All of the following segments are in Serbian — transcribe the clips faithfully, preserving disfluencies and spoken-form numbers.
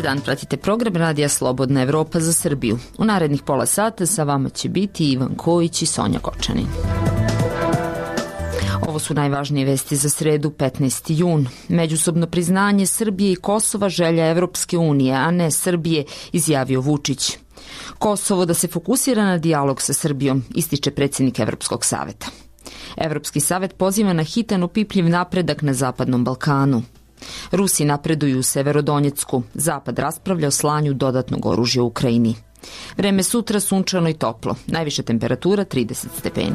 Dobar dan, pratite program Radija Slobodna Evropa za Srbiju. U narednih pola sata sa vama će biti Ivan Kojić i Sonja Kočanin. Ovo su najvažnije vesti za sredu, petnaesti jun. Međusobno priznanje Srbije i Kosova želja Evropske unije, a ne Srbije, izjavio Vučić. Kosovo da se fokusira na dijalog sa Srbijom, ističe predsjednik Evropskog saveta. Evropski savet poziva na hitan opipljiv napredak na Zapadnom Balkanu. Rusi napreduju u Severodonjecku. Zapad raspravlja o slanju dodatnog oružja u Ukrajini. Vreme sutra sunčano i toplo. Najviša temperatura trideset stepeni.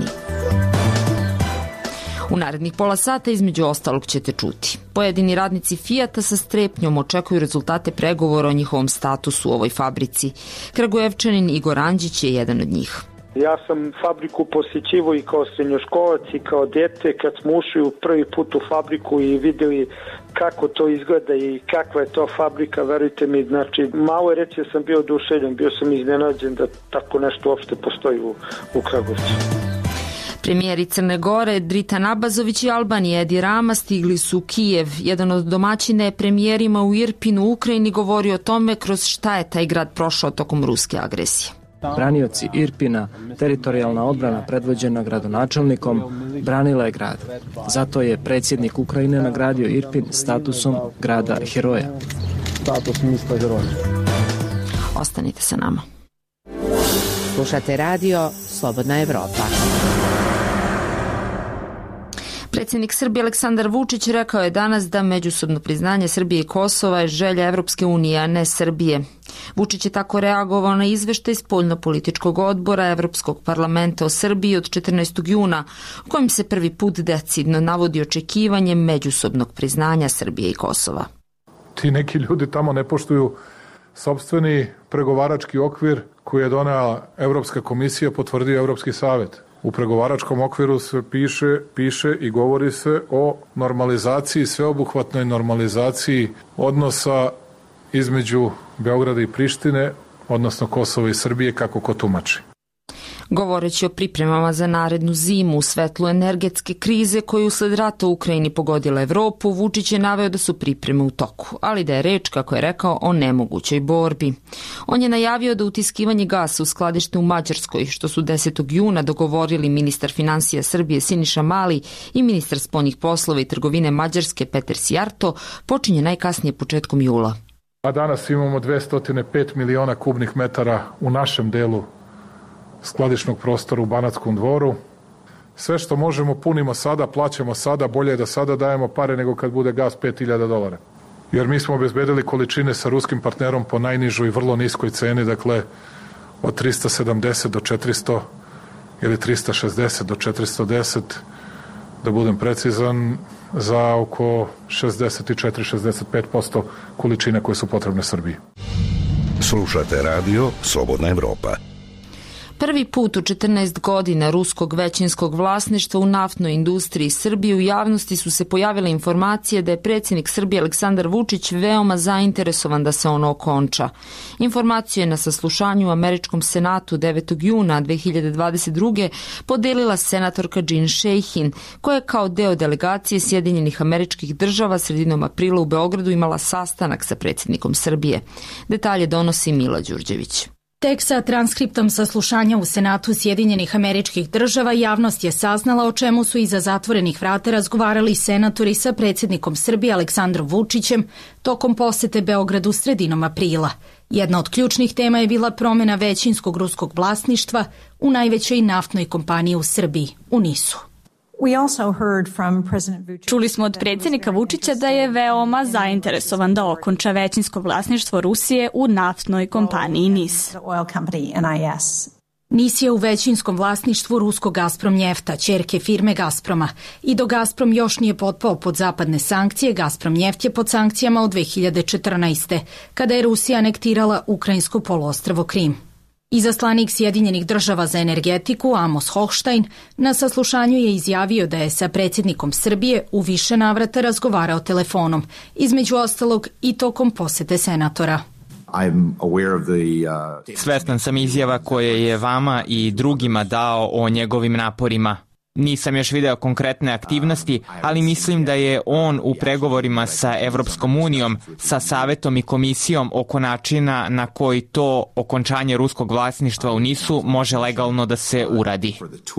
U narednih pola sata između ostalog ćete čuti. Pojedini radnici Fijata sa strepnjom očekuju rezultate pregovora o njihovom statusu u ovoj fabrici. Kragujevčanin Igor Anđić je jedan od njih. Ja sam fabriku posjećivao i kao srednjoškolac i kao dete kad smo ušli u prvi put u fabriku i vidjeli kako to izgleda i kakva je to fabrika, verujte mi, znači malo reći sam bio oduševljen, bio sam iznenađen da tako nešto uopšte postoji u, u Kragujevcu. Premijeri Crne Gore, Dritan Abazović i Albanije Edi Rama stigli su u Kijev. Jedan od domaćina je premijerima u Irpinu u Ukrajini govorio o tome kroz šta je taj grad prošao tokom ruske agresije. Branioci Irpina, teritorijalna odbrana predvođena gradonačelnikom, branila je grad. Zato je predsjednik Ukrajine nagradio Irpin statusom grada heroja. Status mjesta heroja. Ostanite sa nama. Slušate radio Slobodna Evropa. Predsjednik Srbije Aleksandar Vučić rekao je danas da međusobno priznanje Srbije i Kosova je želja Evropske unije, a ne Srbije. Vučić je tako reagovao na izveštaj spoljno-političkog odbora Evropskog parlamenta o Srbiji od četrnaestog juna, u kojem se prvi put decidno navodi očekivanje međusobnog priznanja Srbije i Kosova. Ti neki ljudi tamo ne poštuju sopstveni pregovarački okvir koji je donela Evropska komisija, potvrdio Evropski savet. U pregovaračkom okviru se piše, piše i govori se o normalizaciji, sveobuhvatnoj normalizaciji odnosa između Beograda i Prištine, odnosno Kosova i Srbije, kako ko tumači. Govoreći o pripremama za narednu zimu u svetlu energetske krize koju usled rata u Ukrajini pogodila Evropu, Vučić je naveo da su pripreme u toku, ali da je reč, kako je rekao, o nemogućoj borbi. On je najavio da utiskivanje gasa u skladište u Mađarskoj, što su desetog juna dogovorili ministar finansija Srbije Siniša Mali i ministar spoljnih poslova i trgovine Mađarske Peter Sijarto, počinje najkasnije početkom jula. A danas imamo dvesta pet miliona kubnih metara u našem delu skladišnog prostora u Banatskom dvoru. Sve što možemo punimo sada, plaćamo sada, bolje je da sada dajemo pare nego kad bude gas pet hiljada dolara. Jer mi smo obezbedili količine sa ruskim partnerom po najnižoj i vrlo niskoj ceni, dakle od trista sedamdeset do četiristo ili trista šezdeset do četiristo deset, da budem precizan, za oko šezdeset četiri do šezdeset pet posto količine koje su potrebne Srbiji. Slušate radio Slobodna Evropa. Prvi put u četrnaest godina ruskog većinskog vlasništva u naftnoj industriji Srbije u javnosti su se pojavile informacije da je predsjednik Srbije Aleksandar Vučić veoma zainteresovan da se ono okonča. Informaciju je na saslušanju u Američkom senatu devetog juna dve hiljade dvadeset druge podelila senatorka Jean Shaheen, koja je kao deo delegacije Sjedinjenih Američkih Država sredinom aprila u Beogradu imala sastanak sa predsjednikom Srbije. Detalje donosi Mila Đurđević. Tek sa transkriptom saslušanja u Senatu Sjedinjenih Američkih Država javnost je saznala o čemu su iza zatvorenih vrata razgovarali senatori sa predsjednikom Srbije Aleksandrom Vučićem tokom posete Beogradu sredinom aprila. Jedna od ključnih tema je bila promjena većinskog ruskog vlasništva u najvećoj naftnoj kompaniji u Srbiji, u NIS-u. Čuli smo od predsjednika Vučića da je veoma zainteresovan da okonča većinsko vlasništvo Rusije u naftnoj kompaniji NIS. NIS je u većinskom vlasništvu ruskog Gazprom Njefta, ćerke firme Gazproma. I dok Gazprom još nije potpao pod zapadne sankcije, Gazprom Njeft je pod sankcijama od dve hiljade četrnaeste. kada je Rusija anektirala ukrajinsko poluostrvo Krim. Izaslanik Sjedinjenih Država za energetiku Amos Hochstein na saslušanju je izjavio da je sa predsjednikom Srbije u više navrata razgovarao telefonom, između ostalog i tokom posete senatora. Svestan sam izjava koje je vama i drugima dao o njegovim naporima. Nisam još video konkretne aktivnosti, ali mislim da je on u pregovorima sa Evropskom unijom, sa Savetom i Komisijom oko načina na koji to okončanje ruskog vlasništva u Nisu može legalno da se uradi.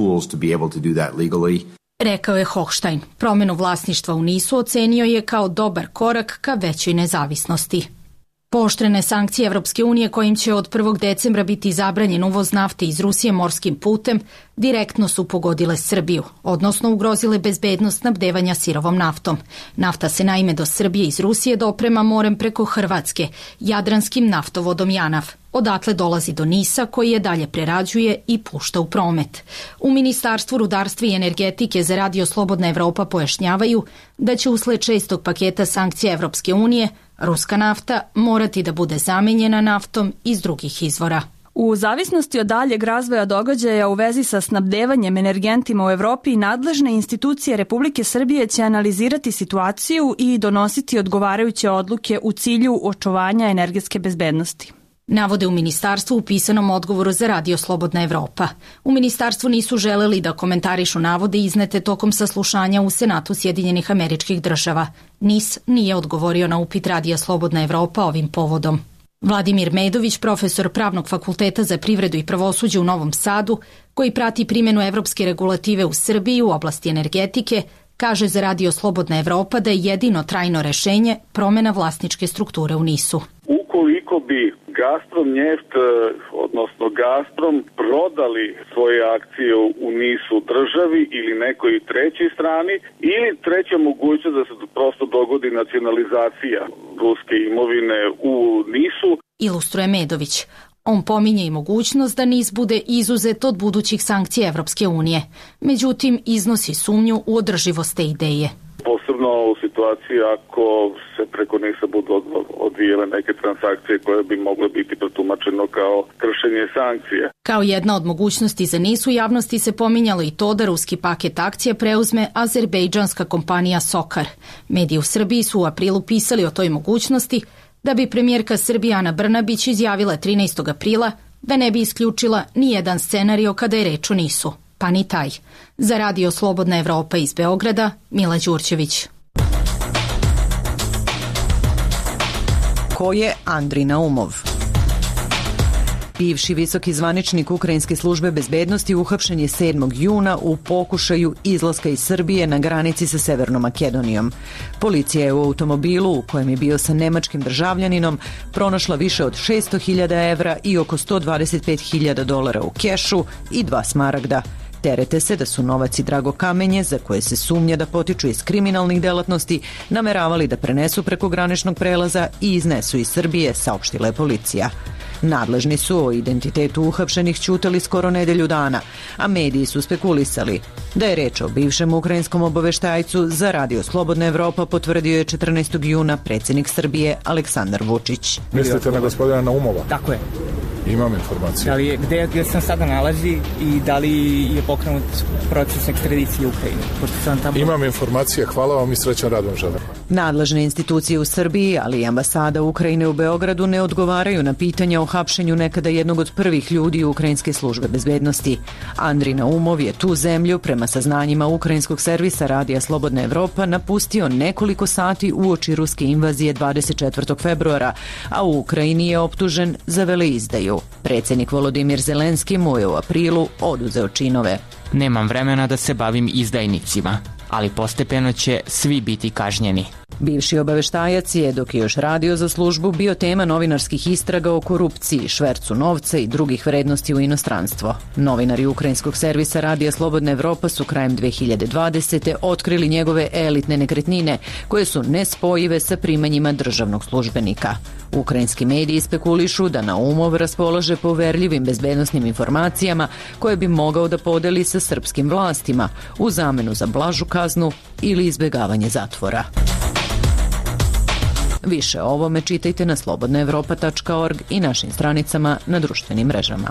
Rekao je Hochstein. Promenu vlasništva u Nisu ocenio je kao dobar korak ka većoj nezavisnosti. Pooštrene sankcije Evropske unije kojim će od prvog decembra biti zabranjen uvoz nafte iz Rusije morskim putem direktno su pogodile Srbiju, odnosno ugrozile bezbednost snabdevanja sirovom naftom. Nafta se naime do Srbije iz Rusije doprema morem preko Hrvatske, jadranskim naftovodom Janav. Odatle dolazi do Nisa koji je dalje prerađuje i pušta u promet. U Ministarstvu rudarstva i energetike za Radio Slobodna Evropa pojašnjavaju da će usled šestog paketa sankcija Evropske unije ruska nafta morati da bude zamenjena naftom iz drugih izvora. U zavisnosti od daljeg razvoja događaja u vezi sa snabdevanjem energentima u Evropi, nadležne institucije Republike Srbije će analizirati situaciju i donositi odgovarajuće odluke u cilju očuvanja energetske bezbednosti. Navode u ministarstvu u pisanom odgovoru za Radio Slobodna Evropa. U ministarstvu nisu želeli da komentarišu navode iznete tokom saslušanja u Senatu Sjedinjenih Američkih Država. N I S nije odgovorio na upit Radija Slobodna Evropa ovim povodom. Vladimir Medović, profesor Pravnog fakulteta za privredu i pravosuđe u Novom Sadu, koji prati primjenu evropske regulative u Srbiji u oblasti energetike, kaže za Radio Slobodna Evropa da je jedino trajno rešenje promena vlasničke strukture u Nisu. Ukoliko bi Gazprom Njeft, odnosno Gazprom, prodali svoje akcije u Nisu državi ili nekoj trećoj strani, ili treća mogućnost da se prosto dogodi nacionalizacija ruske imovine u Nisu. Ilustruje Medović. On pominje i mogućnost da Nis bude izuzet od budućih sankcija Evropske unije. Međutim, iznosi sumnju u održivost te ideje. Posebno u situaciji ako se preko Nisa budu odvijele neke transakcije koje bi mogle biti protumačeno kao kršenje sankcija. Kao jedna od mogućnosti za Nis u javnosti se pominjalo i to da ruski paket akcija preuzme azerbejdžanska kompanija Sokar. Mediji u Srbiji su u aprilu pisali o toj mogućnosti, da bi premijerka Srbije Ana Brnabić izjavila trinaestog aprila da ne bi isključila ni jedan scenario kada je reč o Nisu, pa ni taj. Za Radio Slobodna Evropa iz Beograda, Mila Đurđević. Ko je Andri Naumov? Bivši visoki zvaničnik Ukrajinske službe bezbednosti uhapšen je sedmog juna u pokušaju izlaska iz Srbije na granici sa Severnom Makedonijom. Policija je u automobilu u kojem je bio sa nemačkim državljaninom pronašla više od šesto hiljada evra i oko sto dvadeset pet hiljada dolara u kešu i dva smaragda. Terete se da su novac i drago kamenje, za koje se sumnja da potiču iz kriminalnih delatnosti, nameravali da prenesu preko graničnog prelaza i iznesu iz Srbije, saopštila je policija. Nadležni su o identitetu uhapšenih ćutali skoro nedelju dana, a mediji su spekulisali da je reč o bivšem ukrajinskom obaveštajcu. Za Radio Slobodna Evropa potvrdio je četrnaestog juna predsjednik Srbije Aleksandar Vučić. Mislite na gospodina Naumova? Tako je. Imam informacije. Da li je, gde, gde sam sada nalazi i da li je pokrenut proces ekstradicije u Ukrajini? Tamo... Imam informacije, hvala vam i srećan rad vam želim. Nadležne institucije u Srbiji, ali i ambasada Ukrajine u Beogradu ne odgovaraju na pitanja o hapšenju nekada jednog od prvih ljudi Ukrajinske službe bezbednosti. Andri Naumov je tu zemlju, prema saznanjima ukrajinskog servisa Radija Slobodna Evropa, napustio nekoliko sati uoči ruske invazije dvadeset četvrtog februara, a u Ukrajini je optužen za veleizdaju. Predsjednik Volodimir Zelenski mu je u aprilu oduzeo činove. Nemam vremena da se bavim izdajnicima, ali postepeno će svi biti kažnjeni. Bivši obaveštajac je, dok je još radio za službu, bio tema novinarskih istraga o korupciji, švercu novca i drugih vrednosti u inostranstvo. Novinari ukrajinskog servisa Radija Slobodna Evropa su krajem dve hiljade dvadesete otkrili njegove elitne nekretnine, koje su nespojive sa primanjima državnog službenika. Ukrajinski mediji spekulišu da Naumov raspolaže poverljivim bezbednosnim informacijama koje bi mogao da podeli sa srpskim vlastima u zamenu za blažu kaznu ili izbjegavanje zatvora. Više o ovome čitajte na slobodna evropa tačka org i našim stranicama na društvenim mrežama.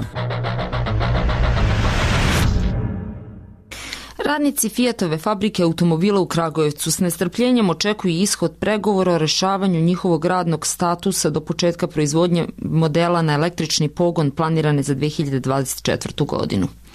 Radnici Fiatove fabrike automobila u Kragujevcu s nestrpljenjem očekuju ishod pregovora o rešavanju njihovog radnog statusa do početka proizvodnje modela na električni pogon planirane za dve hiljade dvadeset četvrtu godinu.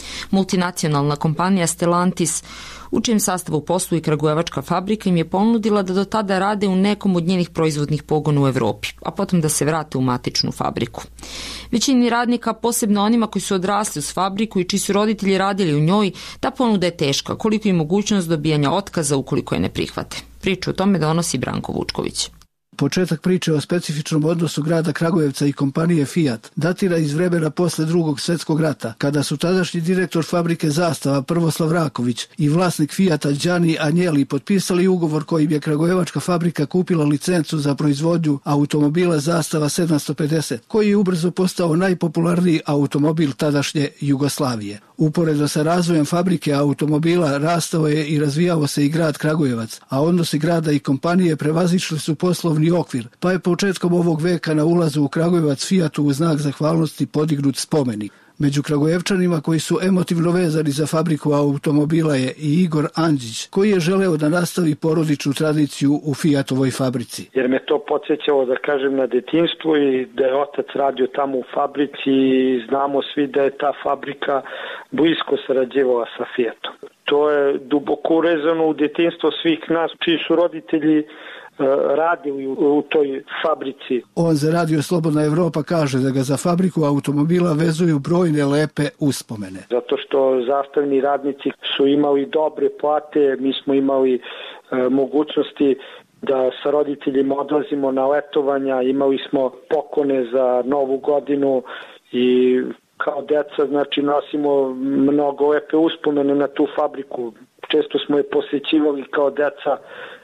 Multinacionalna kompanija Stellantis, u čijem sastavu posluje i kragujevačka fabrika, im je ponudila da do tada rade u nekom od njenih proizvodnih pogona u Evropi, a potom da se vrate u matičnu fabriku. Većini radnika, posebno onima koji su odrasli uz fabriku i čiji su roditelji radili u njoj, ta ponuda je teška, koliko i mogućnost dobijanja otkaza ukoliko je ne prihvate. Priču o tome donosi Branko Vučković. Početak priče o specifičnom odnosu grada Kragujevca i kompanije Fiat datira iz vremena posle drugog svjetskog rata, kada su tadašnji direktor fabrike Zastava Prvoslav Raković i vlasnik Fiata Đani Anjeli potpisali ugovor kojim je kragujevačka fabrika kupila licencu za proizvodnju automobila Zastava sedamsto pedeset, koji je ubrzo postao najpopularniji automobil tadašnje Jugoslavije. Uporedo sa razvojem fabrike automobila rastao je i razvijao se i grad Kragujevac, a odnosi grada i kompanije prevazišli su poslovni okvir, pa je početkom ovog veka na ulazu u Kragujevac Fiatu u znak zahvalnosti podignut spomenik. Među Kragujevčanima koji su emotivno vezani za fabriku automobila je i Igor Andžić, koji je želeo da nastavi porodičnu tradiciju u Fiatovoj fabrici. Jer me to podsjećalo, da kažem, na detinjstvo i da je otac radio tamo u fabrici i znamo svi da je ta fabrika blisko sarađivala sa Fiatom. To je duboko urezano u detinjstvo svih nas, čiji su roditelji radili u, u toj fabrici. On za Radio Slobodna Evropa kaže da ga za fabriku automobila vezuju brojne lepe uspomene. Zato što zastavni radnici su imali dobre plate, mi smo imali e, mogućnosti da sa roditeljima odlazimo na letovanja, imali smo poklone za Novu godinu i kao deca, znači, nosimo mnogo lepe uspomene na tu fabriku. Često smo je posjećivali kao deca.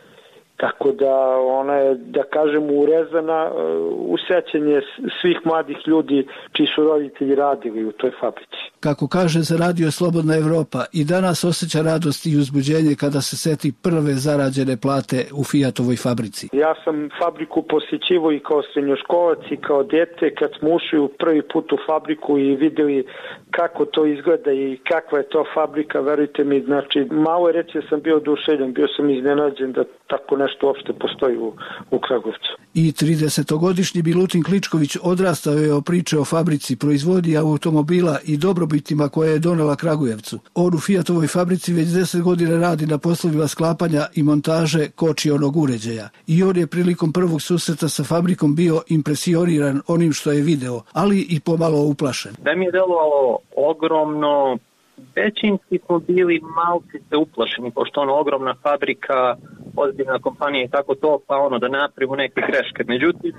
Tako da ona je, da kažem, urezana u sećanje svih mladih ljudi čiji su roditelji radili u toj fabrici. Kako kaže za Radio Slobodna Evropa, i danas osjeća radost i uzbuđenje kada se seti prve zarađene plate u Fiatovoj fabrici. Ja sam fabriku posjećivao i kao srednjoškolac i kao dete kad smo ušli u prvi put u fabriku i videli kako to izgleda i kakva je to fabrika, verujte mi, znači malo reći sam bio oduševljen, bio sam iznenađen da tako nešto uopšte postoji u, u Kragujevcu. I tridesetogodišnji Milutin Kličković odrastao je o priče o fabrici, proizvodnji automobila i dobrobitima koje je donela Kragujevcu. On u Fiatovoj fabrici već deset godina radi na poslovima sklapanja i montaže kočionog uređaja. I on je prilikom prvog susreta sa fabrikom bio impresioniran onim što je video, ali i pomalo uplašen. Da mi je delovalo ogromno, većinski smo bili malci se uplašeni, pošto ono ogromna fabrika, ozbiljna kompanija i tako to, pa ono da napravimo neke greške. Međutim,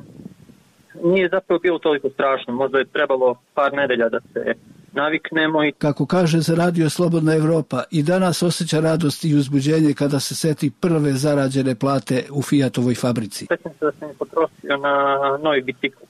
nije zapravo bilo toliko strašno, možda je trebalo par nedelja da se naviknemo. I... Kako kaže za Radio Slobodna Evropa, i danas osjeća radost i uzbuđenje kada se seti prve zarađene plate u Fiatovoj fabrici. Sećam se da sam potrošio na novi bicikl.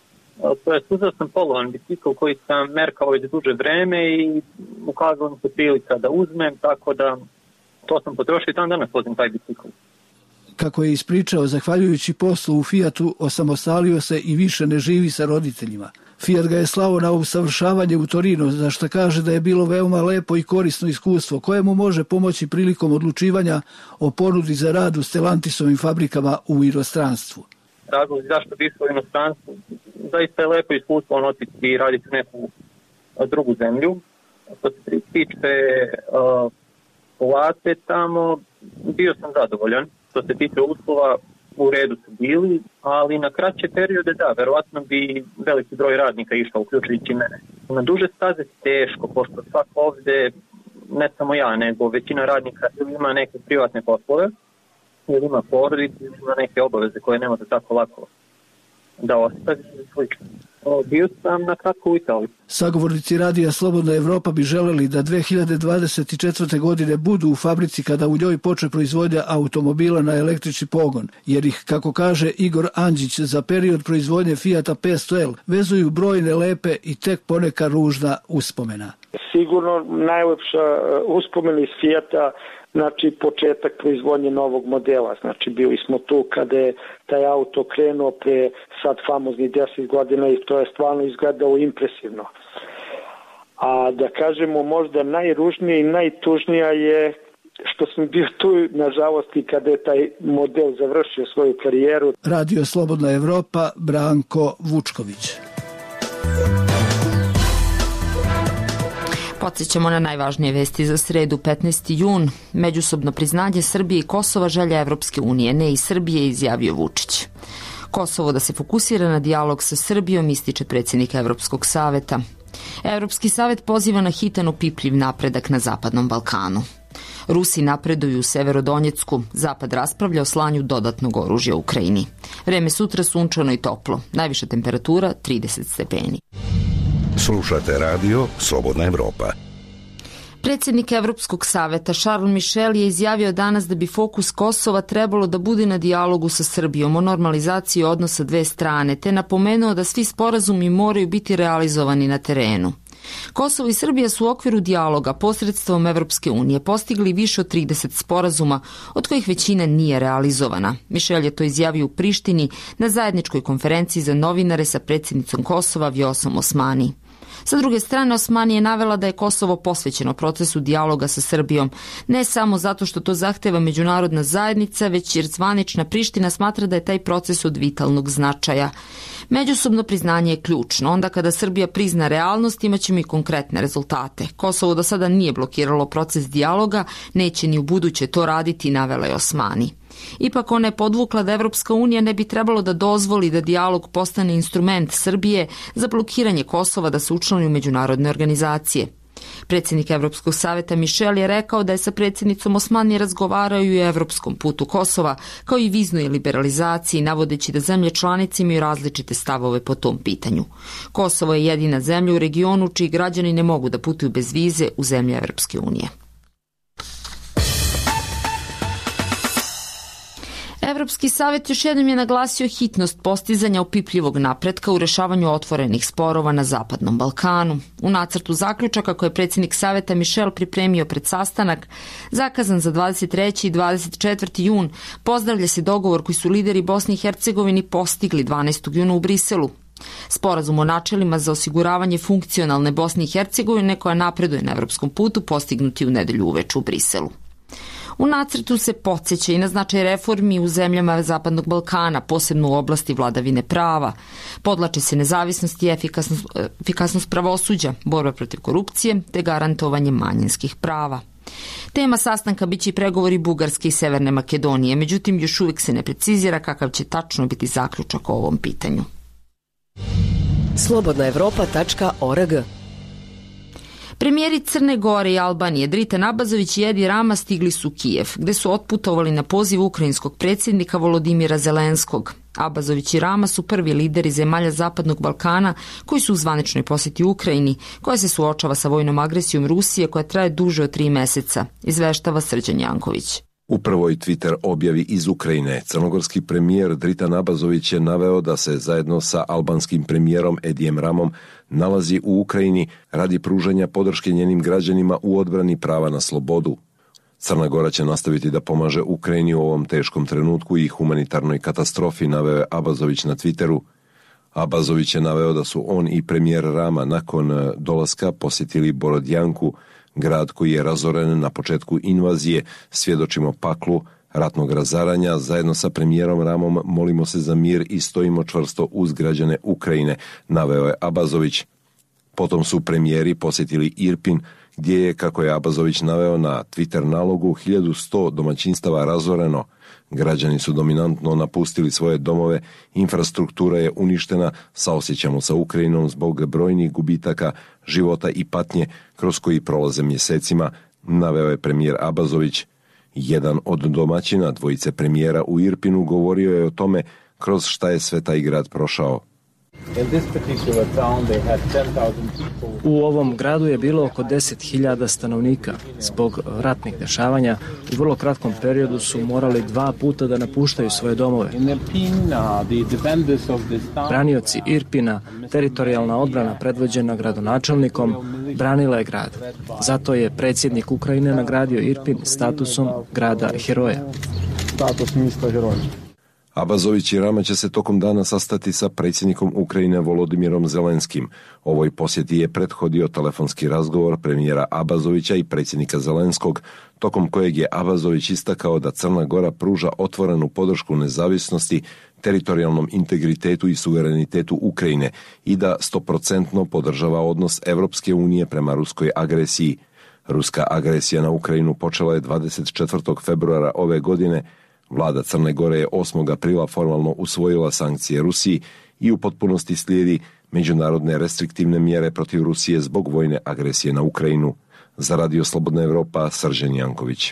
To je uzeo sam polovan bicikl koji sam merkao već duže vreme i ukazalo mi se prilika da uzmem, tako da to sam potrošio i tam danas vozim taj bicikl. Kako je ispričao, zahvaljujući poslu u Fiatu, osamostalio se i više ne živi sa roditeljima. Fiat ga je slao na usavršavanje u Torino, za što kaže da je bilo veoma lepo i korisno iskustvo, koje mu može pomoći prilikom odlučivanja o ponudi za rad u Stellantisovim fabrikama u inostranstvu. Razlog zašto bi išao u inostranstvu, zaista je lepo iskustvo on otići i raditi u neku drugu zemlju. Što se tiče uh, plate tamo, bio sam zadovoljan. Što se tiče uslova, u redu su bili, ali na kraće periode, da, verovatno bi veliki broj radnika išao, uključujući mene. Na duže staze teško, pošto svak ovde, ne samo ja, nego većina radnika ima neke privatne poslove, ili ima porodicu, ili ima neke obaveze koje ne može tako lako da ostavi i slično. Bio sam na kratko u Italiji. Sagovornici Radija Slobodna Evropa bi želeli da dve hiljade dvadeset četvrte. godine budu u fabrici kada u njoj počne proizvodnja automobila na električni pogon, jer ih, kako kaže Igor Andžić, za period proizvodnje Fiata petsto L vezuju brojne lepe i tek poneka ružna uspomena. Sigurno najlepša uspomena iz Fiata, znači početak proizvodnje novog modela. Znači bili smo tu kada je taj auto krenuo pre sad famoznih deset godina i to je stvarno izgledalo impresivno. A da kažemo možda najružnije i najtužnija je što sam bio tu, nažalost, i kada je taj model završio svoju karijeru. Radio Slobodna Evropa, Branko Vučković. Podsećamo na najvažnije vesti za sredu, petnaesti jun. Međusobno priznanje Srbije i Kosova želja Evropske unije, ne i Srbije, izjavio Vučić. Kosovo da se fokusira na dijalog sa Srbijom, ističe predsjednik Evropskog saveta. Evropski savet poziva na hitan opipljiv napredak na Zapadnom Balkanu. Rusi napreduju u Severodonjecku, Zapad raspravlja o slanju dodatnog oružja u Ukrajini. Vreme sutra sunčano i toplo, najviša temperatura trideset stepeni. Slušate radio Slobodna Evropa. Predsjednik Evropskog saveta Charles Michel je izjavio danas da bi fokus Kosova trebalo da bude na dijalogu sa Srbijom o normalizaciji odnosa dve strane, te napomenuo da svi sporazumi moraju biti realizovani na terenu. Kosovo i Srbija su u okviru dijaloga posredstvom Evropske unije postigli više od trideset sporazuma, od kojih većina nije realizovana. Mišel je to izjavio u Prištini na zajedničkoj konferenciji za novinare sa predsjednicom Kosova Vjosom Osmani. Sa druge strane, Osmani je navela da je Kosovo posvećeno procesu dijaloga sa Srbijom, ne samo zato što to zahteva međunarodna zajednica, već jer zvanična Priština smatra da je taj proces od vitalnog značaja. Međusobno priznanje je ključno. Onda kada Srbija prizna realnost, imaćemo i konkretne rezultate. Kosovo do sada nije blokiralo proces dijaloga, neće ni u buduće to raditi, navela je Osmani. Ipak ona je podvukla da Evropska unija ne bi trebalo da dozvoli da dijalog postane instrument Srbije za blokiranje Kosova da se učlani u međunarodne organizacije. Predsjednik Evropskog saveta Mišel je rekao da je sa predsjednicom Osmani razgovarao i o evropskom putu Kosova, kao i viznoj liberalizaciji, navodeći da zemlje članice imaju različite stavove po tom pitanju. Kosovo je jedina zemlja u regionu čiji građani ne mogu da putuju bez vize u zemlje Evropske unije. Evropski savjet još jednom je naglasio hitnost postizanja opipljivog napretka u rešavanju otvorenih sporova na Zapadnom Balkanu. U nacrtu zaključaka koje je predsjednik saveta Mišel pripremio pred sastanak, zakazan za dvadeset treći i dvadeset četvrti jun, pozdravlja se dogovor koji su lideri Bosne i Hercegovine postigli dvanaestog juna u Briselu. Sporazum o načelima za osiguravanje funkcionalne Bosne i Hercegovine koja napreduje na evropskom putu postignuti u nedelju uveče u Briselu. U nacrtu se podsjeća i na značaj reformi u zemljama Zapadnog Balkana, posebno u oblasti vladavine prava. Podlače se nezavisnost i efikasnost, efikasnost pravosuđa, borba protiv korupcije te garantovanje manjinskih prava. Tema sastanka biće i pregovori Bugarske i Severne Makedonije, međutim još uvijek se ne precizira kakav će tačno biti zaključak o ovom pitanju. slobodna evropa tačka org. Premijeri Crne Gore i Albanije Dritan Abazović i Edi Rama stigli su u Kijev, gde su otputovali na poziv ukrajinskog predsjednika Volodimira Zelenskog. Abazović i Rama su prvi lideri zemalja Zapadnog Balkana koji su u zvaničnoj posjeti Ukrajini, koja se suočava sa vojnom agresijom Rusije koja traje duže od tri meseca, izveštava Srđan Janković. U prvoj Twitter objavi iz Ukrajine, crnogorski premijer Dritan Abazović je naveo da se zajedno sa albanskim premijerom Edijem Ramom nalazi u Ukrajini radi pružanja podrške njenim građanima u odbrani prava na slobodu. Crna Gora će nastaviti da pomaže Ukrajini u ovom teškom trenutku i humanitarnoj katastrofi, naveo je Abazović na Twitteru. Abazović je naveo da su on i premijer Rama nakon dolaska posjetili Borodjanku, grad koji je razoren na početku invazije. Svjedočimo paklu ratnog razaranja. Zajedno sa premijerom Ramom molimo se za mir i stojimo čvrsto uz građane Ukrajine, naveo je Abazović. Potom su premijeri posjetili Irpin, gdje je, kako je Abazović naveo na Twitter nalogu, hiljadu sto domaćinstava razoreno. Građani su dominantno napustili svoje domove, infrastruktura je uništena, saosjećamo sa Ukrajinom zbog brojnih gubitaka, života i patnje kroz koji prolaze mjesecima, naveo je premijer Abazović. Jedan od domaćina dvojice premijera u Irpinu govorio je o tome kroz šta je sve taj grad prošao. U ovom gradu je bilo oko deset hiljada stanovnika. Zbog ratnih dešavanja u vrlo kratkom periodu su morali dva puta da napuštaju svoje domove. Branioci Irpina, teritorijalna odbrana predvođena gradonačelnikom, branila je grad. Zato je predsjednik Ukrajine nagradio Irpin statusom grada heroja. Abazović i Rama će se tokom dana sastati sa predsjednikom Ukrajine Volodimirom Zelenskim. Ovoj posjeti je prethodio telefonski razgovor premijera Abazovića i predsjednika Zelenskog, tokom kojeg je Abazović istakao da Crna Gora pruža otvorenu podršku nezavisnosti, teritorijalnom integritetu i suverenitetu Ukrajine i da stoprocentno podržava odnos Evropske unije prema ruskoj agresiji. Ruska agresija na Ukrajinu počela je dvadeset četvrtog februara ove godine. Vlada Crne Gore je osmog aprila formalno usvojila sankcije Rusiji i u potpunosti slijedi međunarodne restriktivne mjere protiv Rusije zbog vojne agresije na Ukrajinu. Za Radio Slobodna Evropa, Srđan Janković.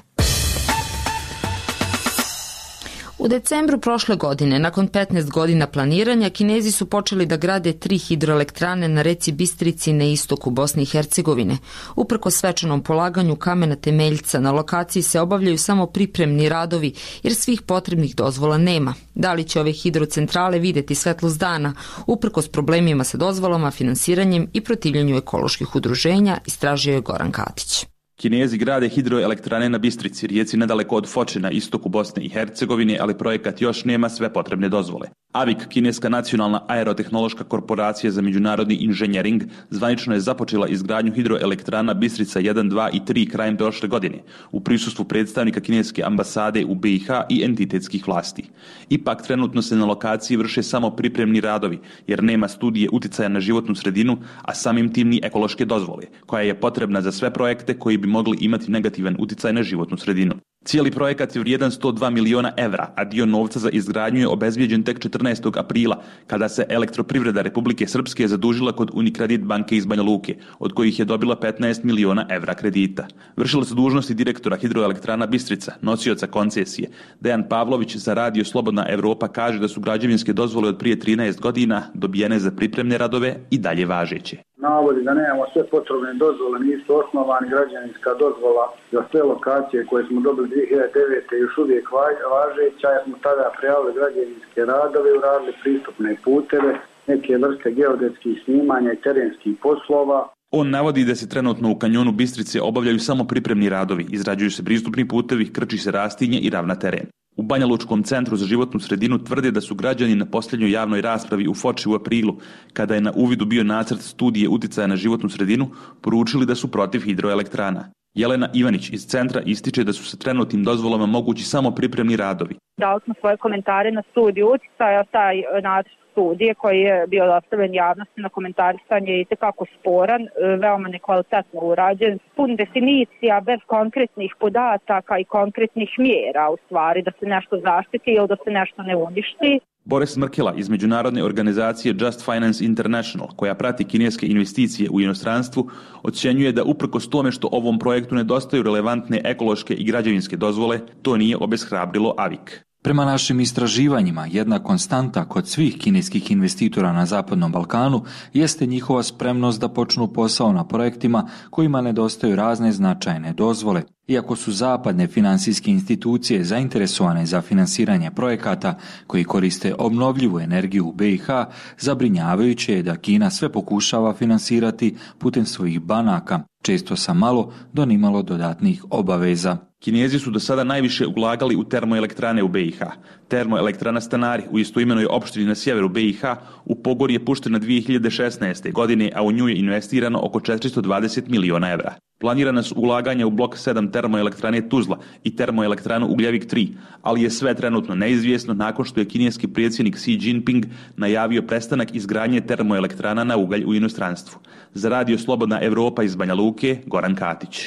U decembru prošle godine, nakon petnaest godina planiranja, Kinezi su počeli da grade tri hidroelektrane na reci Bistrici na istoku Bosne i Hercegovine. Uprko svečanom polaganju kamena temeljca, na lokaciji se obavljaju samo pripremni radovi, jer svih potrebnih dozvola nema. Da li će ove hidrocentrale videti svetlost dana, uprkos problemima sa dozvolama, finansiranjem i protivljenju ekoloških udruženja, istražio je Goran Katić. Kinezi grade hidroelektrane na Bistrici, rijeci nedaleko od Foče na istoku Bosne i Hercegovine, ali projekat još nema sve potrebne dozvole. A V I K, kineska nacionalna aerotehnološka korporacija za međunarodni inženjering, zvanično je započela izgradnju hidroelektrana Bistrica jedan, dva i tri krajem prošle godine, u prisustvu predstavnika kineske ambasade u B i H i entitetskih vlasti. Ipak, trenutno se na lokaciji vrše samo pripremni radovi, jer nema studije uticaja na životnu sredinu, a samim tim ni ekološke dozvole, koja je potrebna za sve projekte koji bi mogli imati negativan uticaj na životnu sredinu. Cijeli projekat je vrijedan sto dva miliona evra, a dio novca za izgradnju je obezbijeđen tek četrnaestog aprila, kada se Elektroprivreda Republike Srpske zadužila kod Unikredit banke iz Banja Luke, od kojih je dobila petnaest miliona evra kredita. Vršilac dužnosti direktora hidroelektrana Bistrica, nosioca koncesije, Dejan Pavlović za Radio Slobodna Evropa kaže da su građevinske dozvole od prije trinaest godina dobijene za pripremne radove i dalje važeće. Navodi da nemamo sve potrebne dozvole, nisu osnovani, građevinska dozvola za sve lokacije koje smo dobili dvije hiljade devete još uvijek važeća, jer smo tada prijavili građevinske radove, uradili pristupne puteve, neke vrste geodetskih snimanja i terenskih poslova. On navodi da se trenutno u kanjonu Bistrice obavljaju samo pripremni radovi, izrađuju se pristupni putevi, krči se rastinje i ravna teren. U Banja Lučkom centru za životnu sredinu tvrde da su građani na posljednjoj javnoj raspravi u Foči u aprilu, kada je na uvidu bio nacrt studije uticaja na životnu sredinu, poručili da su protiv hidroelektrana. Jelena Ivanić iz centra ističe da su sa trenutnim dozvolama mogući samo pripremni radovi. Dali smo svoje komentare na studiju uticaja, taj nacrt studije koji je bio dostavljen javnosti na komentarisanje je itekako sporan, veoma nekvalitetno urađen, pun definicija bez konkretnih podataka i konkretnih mjera, u stvari da se nešto zaštiti ili da se nešto ne uništi. Boris Mrkela iz međunarodne organizacije Just Finance International, koja prati kineske investicije u inostranstvu, ocjenjuje da uprkos tome što ovom projektu nedostaju relevantne ekološke i građevinske dozvole, to nije obeshrabrilo A V I K. Prema našim istraživanjima, jedna konstanta kod svih kineskih investitora na Zapadnom Balkanu jeste njihova spremnost da počnu posao na projektima kojima nedostaju razne značajne dozvole. Iako su zapadne finansijske institucije zainteresovane za finansiranje projekata koji koriste obnovljivu energiju u B i H, zabrinjavajuće je da Kina sve pokušava finansirati putem svojih banaka, često sa malo do nimalo dodatnih obaveza. Kinezi su do sada najviše ulagali u termoelektrane u B i H. Termoelektrana Stanari u istoimenoj opštini na sjeveru B i H u pogor je puštena dvije hiljade šesnaeste. godine, a u nju je investirano oko četiristo dvadeset miliona evra. Planirana su ulaganja u blok sedam termoelektrane Tuzla i termoelektranu Ugljevik tri, ali je sve trenutno neizvjesno nakon što je kineski predsjednik Xi Jinping najavio prestanak izgradnje termoelektrana na ugalj u inostranstvu. Za Radio Slobodna Evropa iz Banja Luke, Goran Katić.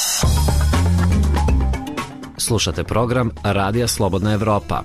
Slušate program Radija Slobodna Evropa.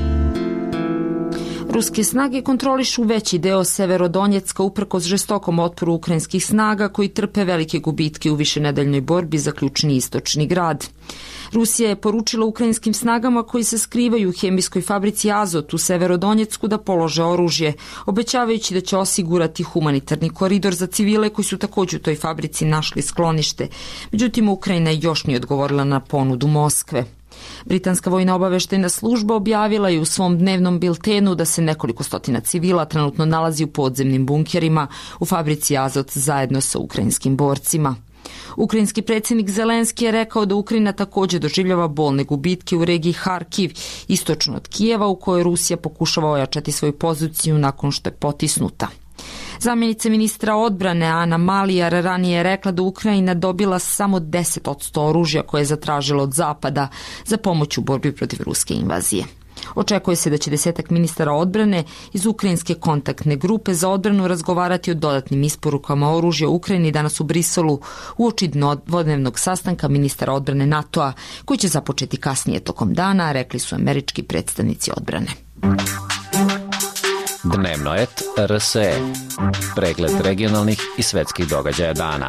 Ruske snage kontrolišu veći deo Severodonjecka uprkos žestokom otporu ukrajinskih snaga koji trpe velike gubitke u višenedeljnoj borbi za ključni istočni grad. Rusija je poručila ukrajinskim snagama koji se skrivaju u hemijskoj fabrici Azot u Severodonjecku da polože oružje, obećavajući da će osigurati humanitarni koridor za civile koji su također u toj fabrici našli sklonište. Međutim, Ukrajina još nije odgovorila na ponudu Moskve. Britanska vojna obaveštajna služba objavila je u svom dnevnom biltenu da se nekoliko stotina civila trenutno nalazi u podzemnim bunkerima u fabrici Azot zajedno sa ukrajinskim borcima. Ukrajinski predsjednik Zelenski je rekao da Ukrajina također doživljava bolne gubitke u regiji Harkiv, istočno od Kijeva, u kojoj Rusija pokušava ojačati svoju poziciju nakon što je potisnuta. Zamjenica ministra odbrane Ana Malijar ranije je rekla da Ukrajina dobila samo deset posto oružja koje je zatražila od Zapada za pomoć u borbi protiv ruske invazije. Očekuje se da će desetak ministara odbrane iz Ukrajinske kontaktne grupe za odbranu razgovarati o dodatnim isporukama oružja u Ukrajini danas u Briselu uoči dvodnevnog sastanka ministara odbrane NATO-a koji će započeti kasnije tokom dana, rekli su američki predstavnici odbrane. Dnevnoet R S E. Pregled regionalnih i svetskih događaja dana.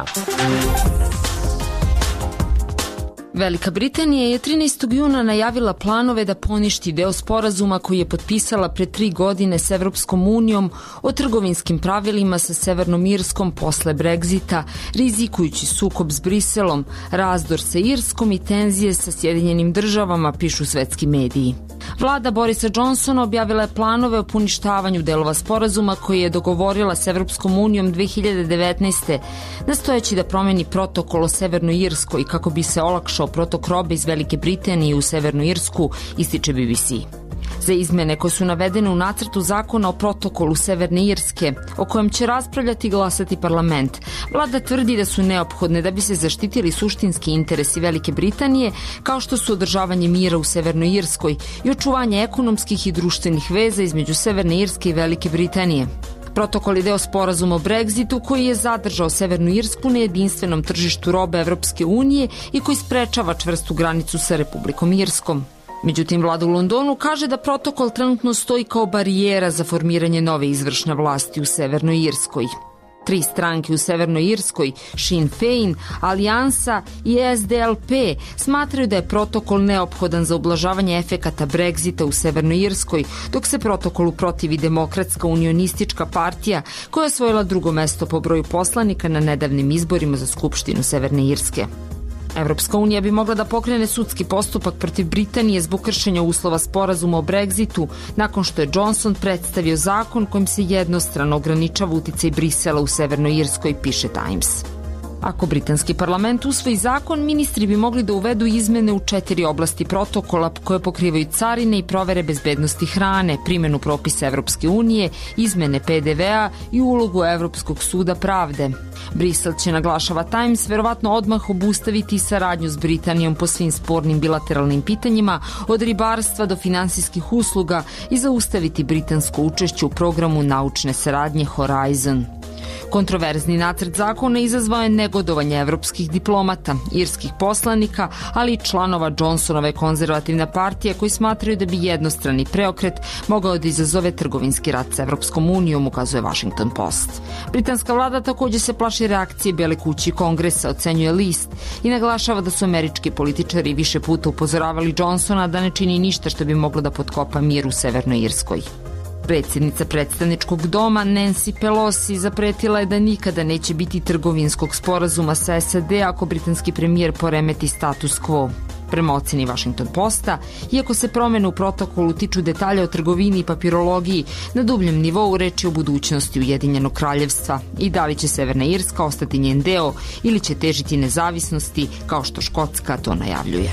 Velika Britanija je trinaestog juna najavila planove da poništi deo sporazuma koji je potpisala pre tri godine s Evropskom unijom o trgovinskim pravilima sa Severnom Irskom posle Brexita, rizikujući sukob s Briselom, razdor sa Irskom i tenzije sa Sjedinjenim državama, pišu svetski mediji. Vlada Borisa Johnsona objavila je planove o poništavanju delova sporazuma koji je dogovorila s Evropskom unijom dve hiljade devetnaeste. nastojeći da promeni protokol o Severnoj Irskoj kako bi se olakšao protok robe iz Velike Britanije u Severnu Irsku, ističe B B C. Za izmene koje su navedene u nacrtu zakona o protokolu Severne Irske, o kojem će raspravljati i glasati parlament, vlada tvrdi da su neophodne da bi se zaštitili suštinski interesi Velike Britanije, kao što su održavanje mira u Severnoj Irskoj i očuvanje ekonomskih i društvenih veza između Severne Irske i Velike Britanije. Protokol je deo sporazuma o Brexitu koji je zadržao Severnu Irsku na jedinstvenom tržištu robe Evropske unije i koji sprečava čvrstu granicu sa Republikom Irskom. Međutim, vlada u Londonu kaže da protokol trenutno stoji kao barijera za formiranje nove izvršne vlasti u Severnoj Irskoj. Tri stranke u Severnoj Irskoj, Sinn Féin, Alijansa i S D L P, smatraju da je protokol neophodan za ublažavanje efekata Brexita u Severnoj Irskoj, dok se protokolu protivi Demokratska unionistička partija koja je osvojila drugo mesto po broju poslanika na nedavnim izborima za Skupštinu Severne Irske. Evropska unija bi mogla da pokrene sudski postupak protiv Britanije zbog kršenja uslova sporazuma o Brexitu nakon što je Johnson predstavio zakon kojim se jednostrano ograničava uticaj Brisela u Severnoj Irskoj, piše Times. Ako britanski parlament usvoji zakon, ministri bi mogli da uvedu izmene u četiri oblasti protokola koje pokrivaju carine i provere bezbednosti hrane, primjenu propisa Evropske unije, izmene P D V-a i ulogu Evropskog suda pravde. Brisel će, naglašava Times, verovatno odmah obustaviti saradnju s Britanijom po svim spornim bilateralnim pitanjima, od ribarstva do finansijskih usluga i zaustaviti britansko učešće u programu naučne saradnje Horizon. Kontroverzni nacrt zakona izazvao je negodovanje evropskih diplomata, irskih poslanika, ali i članova Johnsonove konzervativne partije koji smatraju da bi jednostrani preokret mogao da izazove trgovinski rat s Evropskom unijom, ukazuje Washington Post. Britanska vlada također se plaši reakcije Bele kuće i Kongresa, ocenjuje list, i naglašava da su američki političari više puta upozoravali Johnsona da ne čini ništa što bi moglo da potkopa mir u Severnoj Irskoj. Predsjednica predstavničkog doma Nancy Pelosi zapretila je da nikada neće biti trgovinskog sporazuma sa S A D ako britanski premijer poremeti status quo. Prema oceni Washington Posta, iako se promene u protokolu tiču detalja o trgovini i papirologiji, na dubljem nivou reči o budućnosti Ujedinjenog kraljevstva i da li će Severna Irska ostati njen deo ili će težiti nezavisnosti kao što Škotska to najavljuje.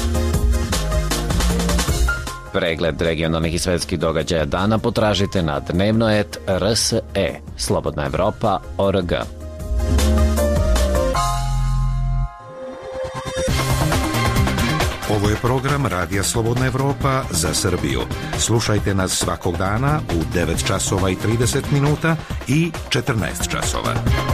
Pregled regionalnih i svetskih događaja dana potražite na dnevnoet R S E, Slobodna Evropa, O R G. Ovo je program Radija Slobodna Evropa za Srbiju. Slušajte nas svakog dana u devet časova i trideset minuta i četrnaest časova.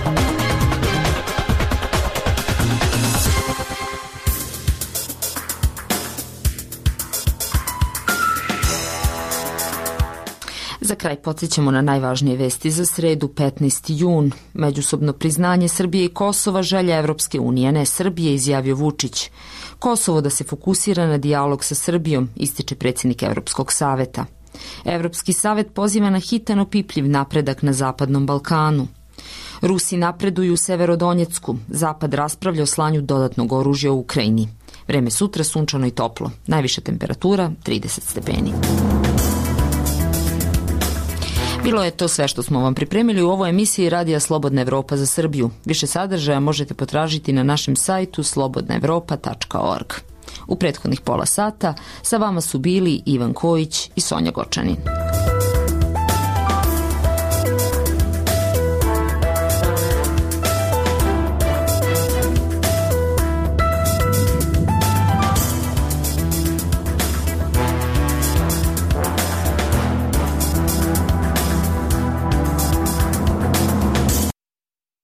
Za kraj podsjećamo na najvažnije vesti za sredu, petnaesti jun. Međusobno priznanje Srbije i Kosova želja Evropske unije, ne Srbije, izjavio Vučić. Kosovo da se fokusira na dijalog sa Srbijom, ističe predsjednik Evropskog saveta. Evropski savet poziva na hitan opipljiv napredak na Zapadnom Balkanu. Rusi napreduju u Severodonjecku. Zapad raspravlja o slanju dodatnog oružja u Ukrajini. Vreme sutra sunčano i toplo. Najviša temperatura trideset stepeni. Bilo je to sve što smo vam pripremili u ovoj emisiji Radija Slobodna Evropa za Srbiju. Više sadržaja možete potražiti na našem sajtu slobodna evropa tačka org. U prethodnih pola sata sa vama su bili Ivan Kojić i Sonja Gočanin.